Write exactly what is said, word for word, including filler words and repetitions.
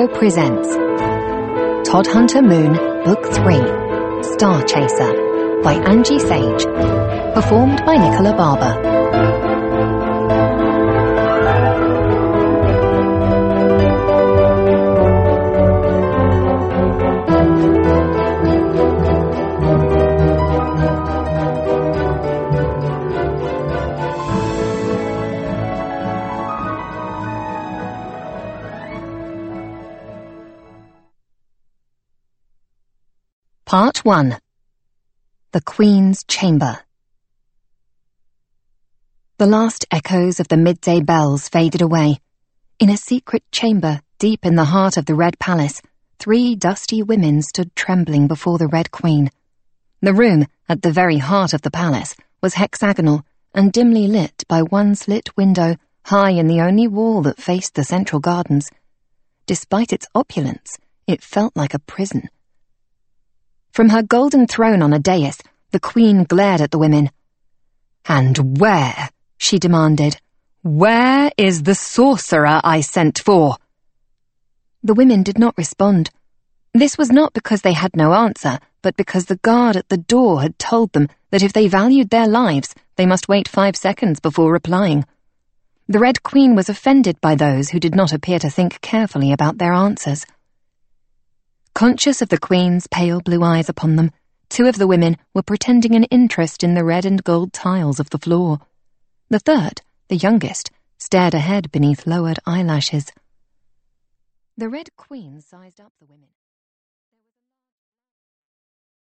Audio presents Todhunter Moon, Book three, Star Chaser, by Angie Sage, performed by Nicola Barber. Part one. The Queen's Chamber. The last echoes of the midday bells faded away. In a secret chamber deep in the heart of the Red Palace, three dusty women stood trembling before the Red Queen. The room, at the very heart of the palace, was hexagonal and dimly lit by one slit window high in the only wall that faced the central gardens. Despite its opulence, it felt like a prison. From her golden throne on a dais, the Queen glared at the women. "And where," she demanded, "where is the sorcerer I sent for?" The women did not respond. This was not because they had no answer, but because the guard at the door had told them that if they valued their lives, they must wait five seconds before replying. The Red Queen was offended by those who did not appear to think carefully about their answers. Conscious of the Queen's pale blue eyes upon them, two of the women were pretending an interest in the red and gold tiles of the floor. The third, the youngest, stared ahead beneath lowered eyelashes. The Red Queen sized up the women.